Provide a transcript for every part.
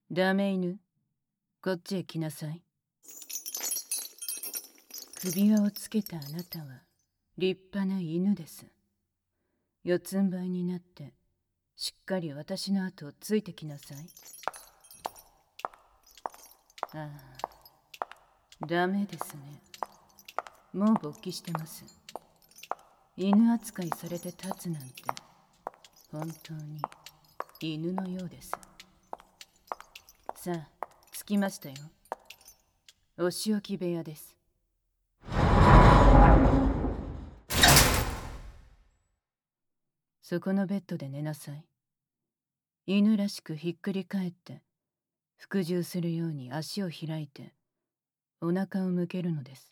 ダメ犬、こっちへ来なさい。首輪をつけたあなたは立派な犬です。四つん這いになってしっかり私の後をついてきなさい。ああ、ダメですね。もう勃起してます。犬扱いされて立つなんて本当に犬のようです。さあ、着きましたよ。お仕置き部屋です。そこのベッドで寝なさい。犬らしくひっくり返って服従するように足を開いてお腹を向けるのです。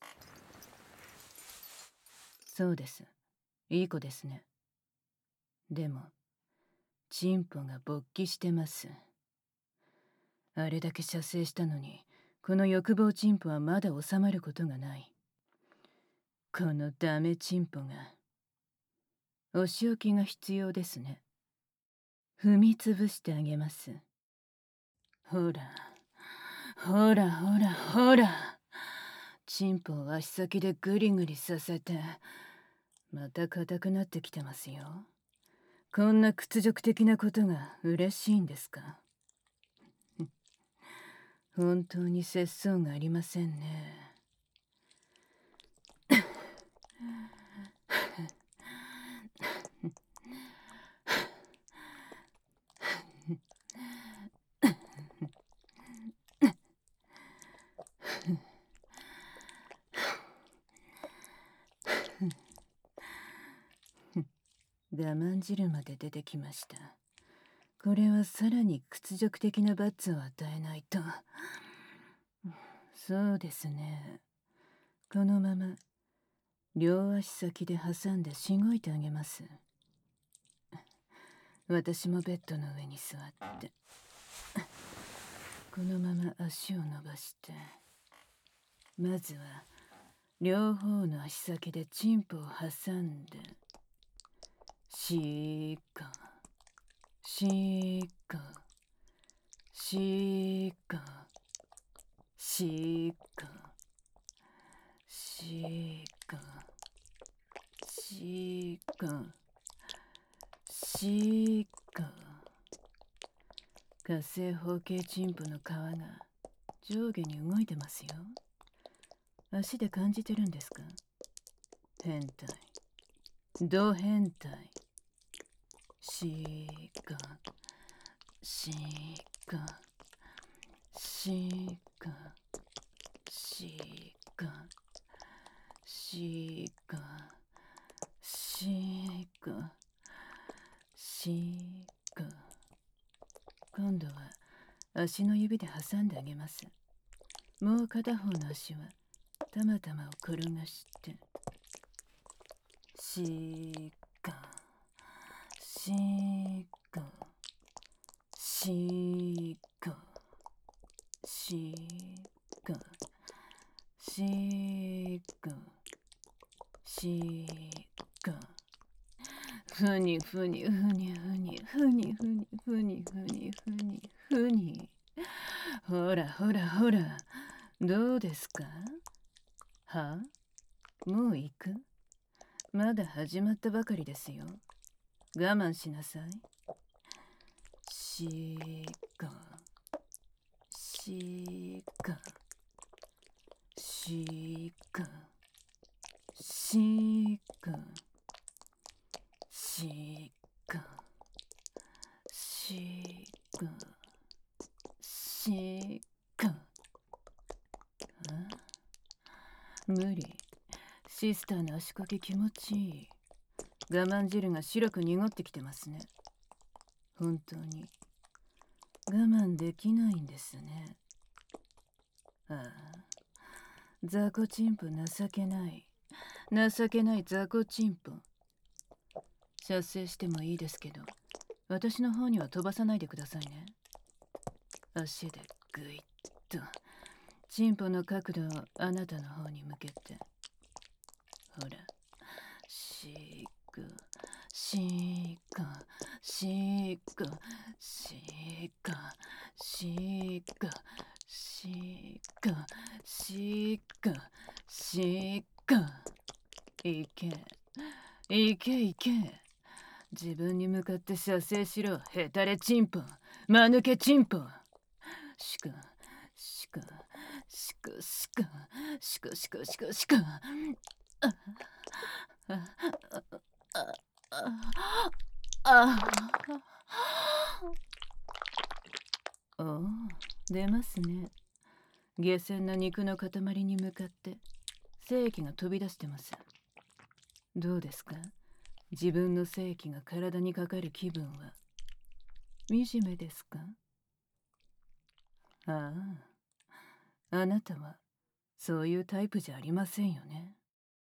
そうです。いい子ですね。でもチンポが勃起してます。あれだけ射精したのにこの欲望チンポはまだ収まることがない。このダメチンポがお仕置きが必要ですね。踏みつぶしてあげます。ほらほらほらほら、チンポを足先でグリグリさせてまた硬くなってきてますよ。こんな屈辱的なことが嬉しいんですか？本当に節操がありませんね。我慢汁まで出てきました。これはさらに屈辱的な罰を与えないと。そうですね。このまま両足先で挟んでしごいてあげます。私もベッドの上に座ってこのまま足を伸ばして、まずは両方の足先でチンポを挟んでシーカシーカシーカシーカシーカシーカシーカ。火星方形チンポの皮が上下に動いてますよ。足で感じてるんですか？変態、ド変態。シーカシーカシーカシーカシーカシーカシーカ。今度は足の指で挟んであげます。もう片方の足はたまたまを転がしてシーカシーカシーカシーカシーカシーカ。ふにふにふにふにふにふにふにふにふにふに。ほらほらほら、どうですか？は？もう行く？まだ始まったばかりですよ。我慢しなさい。シーカシーカシーカシーカシーカシーカシーカ。無理。シスターの足こき気持ちいい。我慢汁が白く濁ってきてますね。本当に我慢できないんですね。ああ、雑魚チンポ情けない。情けない雑魚チンポ。射精してもいいですけど、私の方には飛ばさないでくださいね。足でグイッとチンポの角度をあなたの方に向けて。ほら、シークシーカシーカシーカシしくしくしくしく。いけいけいけ。自分に向かって射精しろ、ヘタレチンポン、間抜けチンポン。しくしくしくしくしくしくしくしく。おお、出ますね。下船な肉の塊に向かって精液が飛び出してます。どうですか？自分の精液が体にかかる気分は惨めですか？ああ、あなたはそういうタイプじゃありませんよね。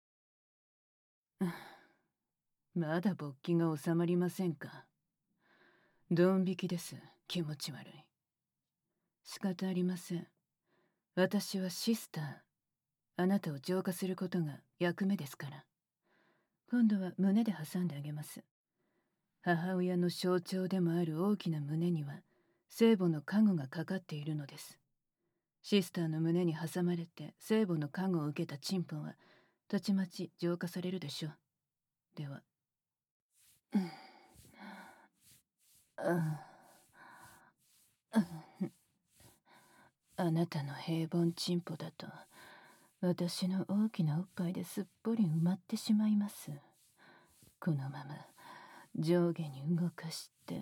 まだ勃起が収まりませんか？ドン引きです。気持ち悪い。仕方ありません。私はシスター。あなたを浄化することが役目ですから。今度は胸で挟んであげます。母親の象徴でもある大きな胸には聖母の加護がかかっているのです。シスターの胸に挟まれて聖母の加護を受けたチンポはたちまち浄化されるでしょう。では。あなたの平凡チンポだと私の大きなおっぱいですっぽり埋まってしまいます。このまま上下に動かして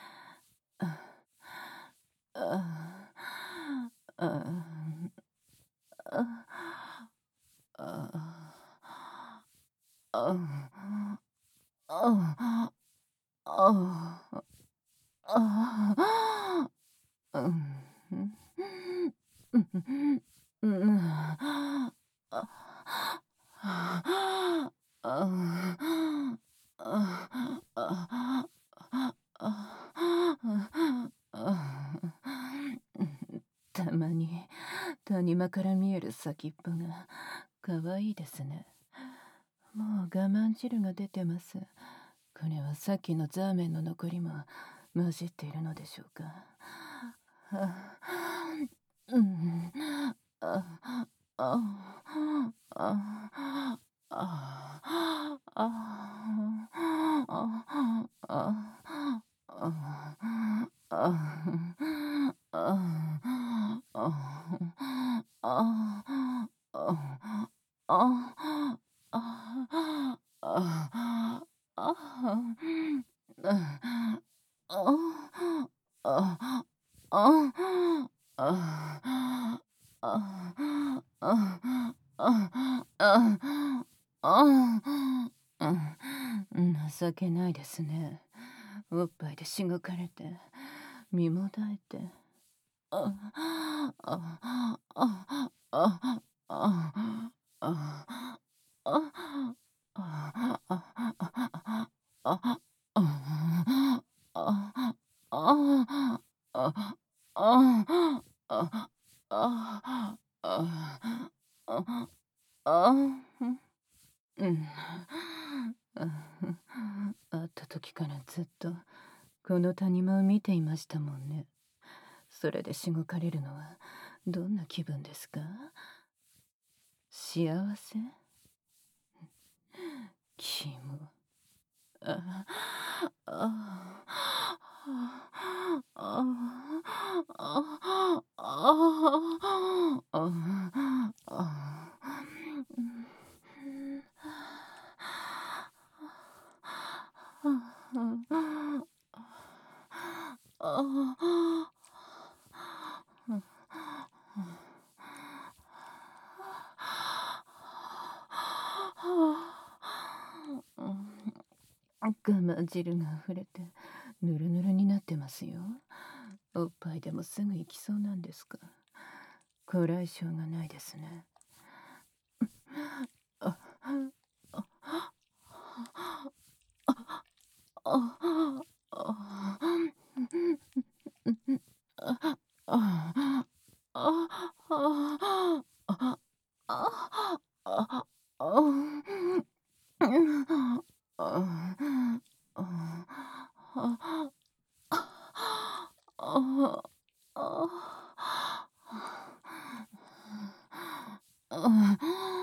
たまに谷間から見える先っぽがかわいいですね。もう我慢汁が出てます。これはさっきのザーメンの残りも混じっているのでしょうか。情けないですね。おっぱいでしごかれて身もだえて会った時からずっとこの谷間を見ていましたもんね。それでしごかれるのはどんな気分ですか？幸せ？キモ。我慢汁が溢れてぬるぬるになってますよ。おっぱいでもすぐ行きそうなんですか？こらえ性がないですね。 ああ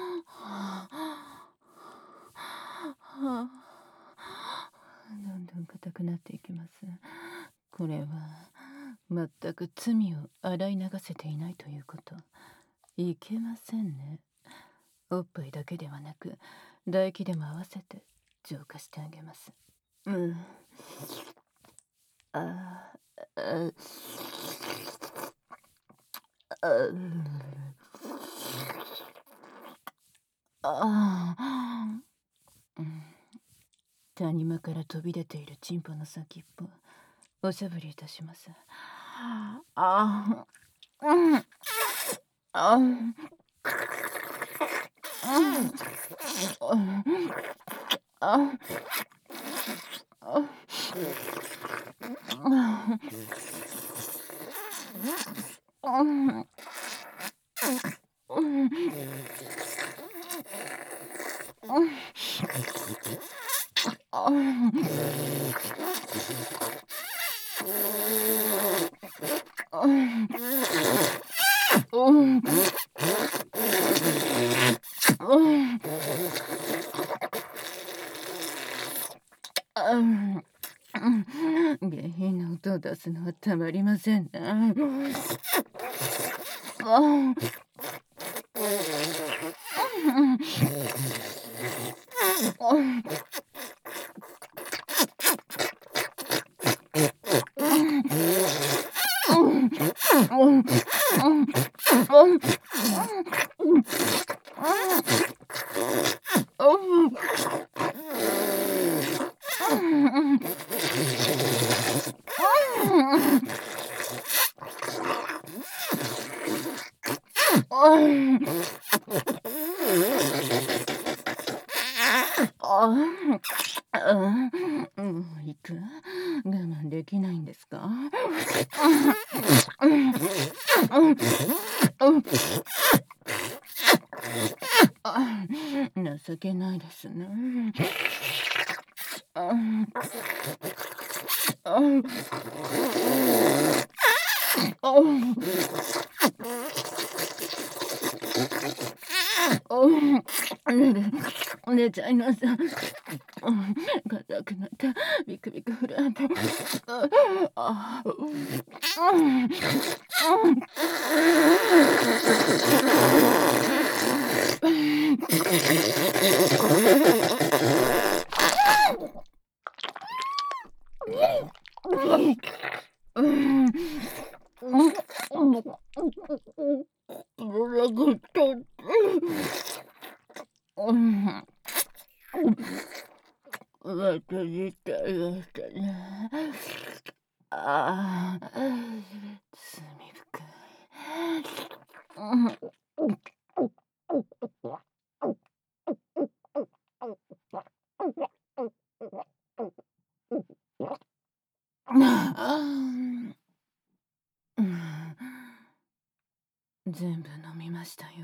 どんどん硬くなっていきます。これは全く罪を洗い流せていないということ。いけませんね。おっぱいだけではなく唾液でも合わせて浄化してあげます。あああ谷間から飛び出ているチンポの先っぽおしゃぶりいたします。あうんああ下品な音を出すのはたまりませんな。行く我慢できないんですか？情けないですね。寝ちゃいなさい。硬くなった。ビクビク震えて。また自体がしたね。罪深い。全部飲みましたよ。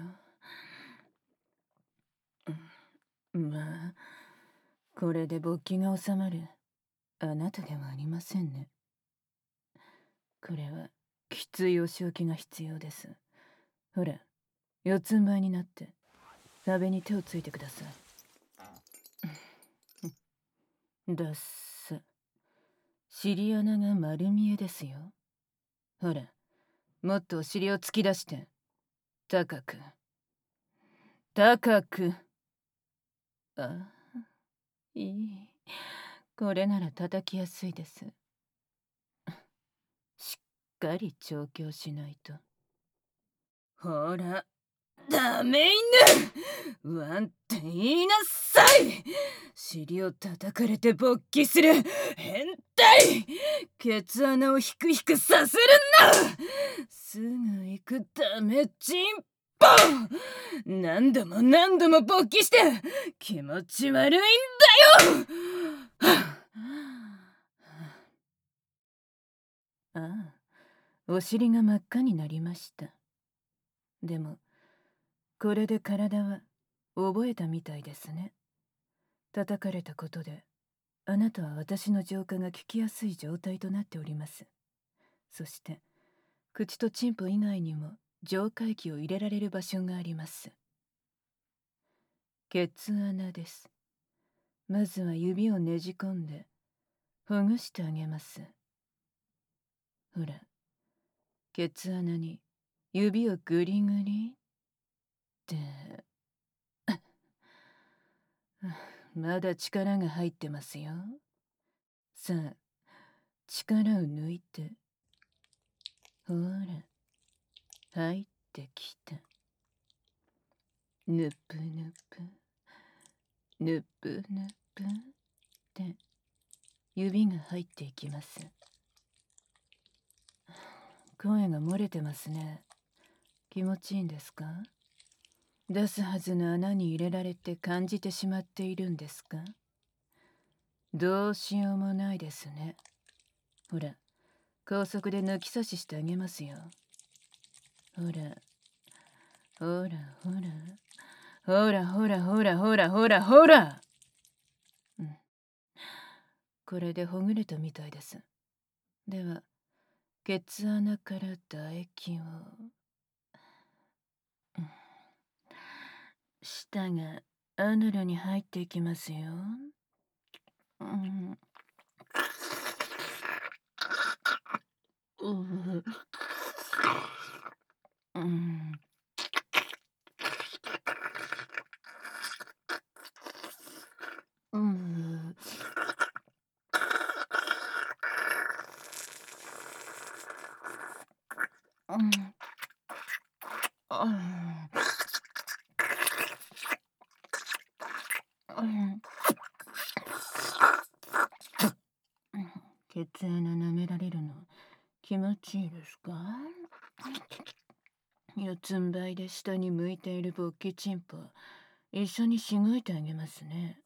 まあ、これで勃起が収まるあなたではありませんね。これはきついお仕置きが必要です。ほら、四つん這いになって壁に手をついてください。だっさ。尻穴が丸見えですよ。ほら、もっとお尻を突き出して、高く、高く。いい。これなら叩きやすいです。しっかり調教しないと。ほら、ダメ犬ワンって言いなさい。尻を叩かれて勃起する変態。ケツ穴をヒクヒクさせるんだ。すぐ行くダメチンポ。何度も何度も勃起して気持ち悪いんだよ。お尻が真っ赤になりました。でもこれで体は覚えたみたいですね。叩かれたことであなたは私の浄化が効きやすい状態となっております。そして口とチンポ以外にも浄化液を入れられる場所があります。ケツ穴です。まずは指をねじ込んでほぐしてあげます。ほら、ケツ穴に指をグリグリって。まだ力が入ってますよ。さあ、力を抜いて。ほら、入ってきた。ぬぷぬぷ、ぬぷぬぷって指が入っていきます。声が漏れてますね。気持ちいいんですか？出すはずの穴に入れられて感じてしまっているんですか？どうしようもないですね。ほら、高速で抜き差ししてあげますよ。ほら、ほらほら、ほらほらほらほらほらほら。これでほぐれたみたいです。では、ケツ穴から唾液を。舌がアナルに入っていきますよ。ケツ穴舐められるの気持ちいいですか？四つん這いで下に向いている勃起チンポ一緒にしごいてあげますね。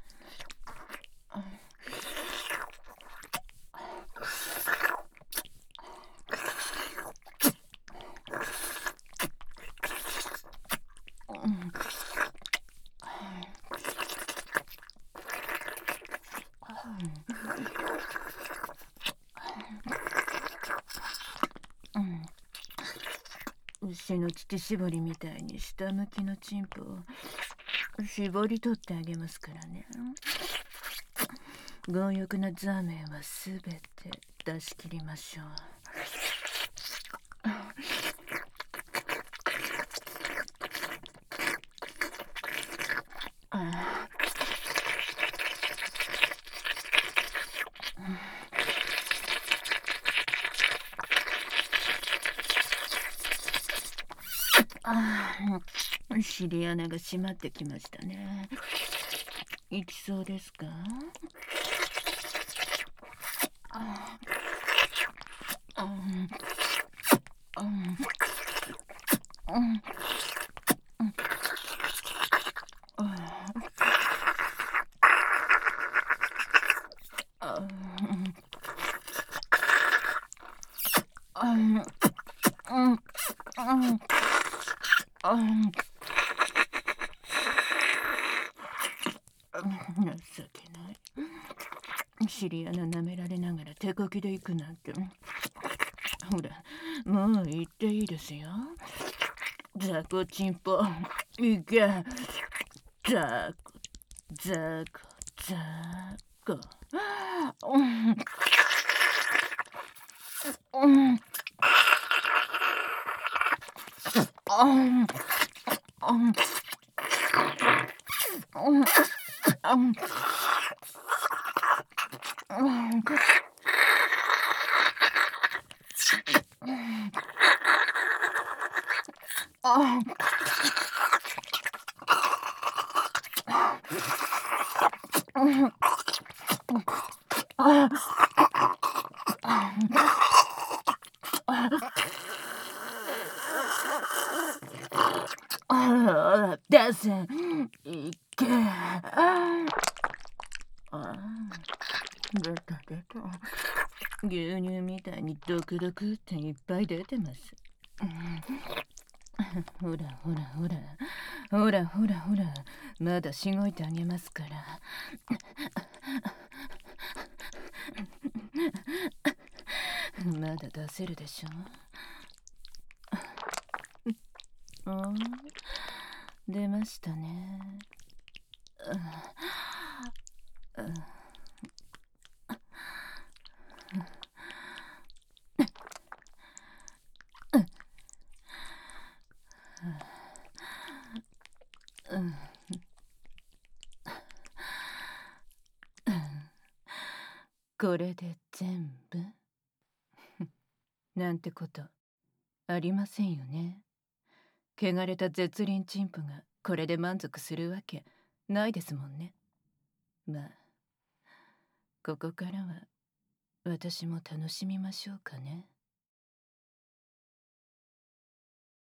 牛の乳搾りみたいに下向きのチンポを絞り取ってあげますからね。強欲なザーメンはすべて出し切りましょう。尻穴が閉まってきましたね。いきそうですか？情けない。尻穴舐められながら手こきで行くなんて。ほら、もう行っていいですよ。ザコチンポ、いけ。ザコ、ザコ、ザコ。出せ、いけ。出た出た。牛乳みたいにドクドクっていっぱい出てます。ほらほらほら、ほらほらほら、まだしごいてあげますから。まだ出せるでしょ。 出ましたね。これで全部なんてことありませんよね。汚れた絶倫チンプがこれで満足するわけないですもんね。まあここからは私も楽しみましょうかね。